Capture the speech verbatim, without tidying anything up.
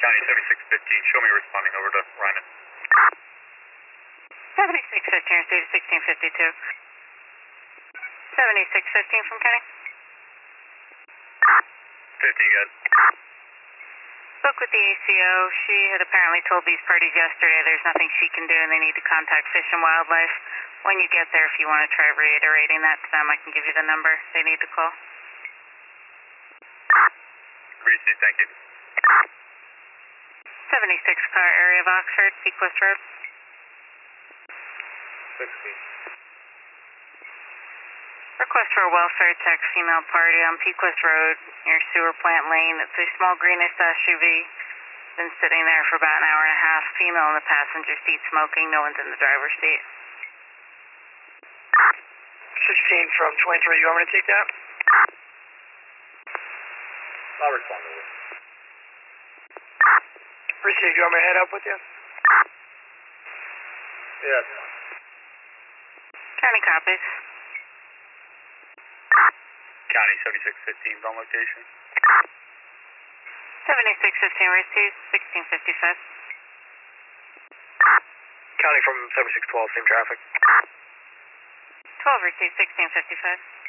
County seventy-six fifteen, show me responding over to Ryman. seventy-six fifteen, received sixteen fifty-two. seventy-six fifteen from County. fifteen, good. Spoke with the A C O. She had apparently told these parties yesterday there's nothing she can do and they need to contact Fish and Wildlife. When you get there, if you want to try reiterating that to them, I can give you the number they need to call. Received, thank you. seventy-six car area of Oxford, Pequest Road. sixty. Request for a welfare check, female party on Pequest Road near Sewer Plant Lane. It's a small greenish S U V. Been sitting there for about an hour and a half. Female in the passenger seat smoking. No one's in the driver's seat. sixteen from twenty-three, you want me to take that? I'll respond to it. Received, you want me to head up with you? Yes. County copies. County seventy-six fifteen's on location. seventy-six fifteen received, sixteen fifty-five. County from seventy-six twelve, same traffic. twelve received, sixteen fifty-five.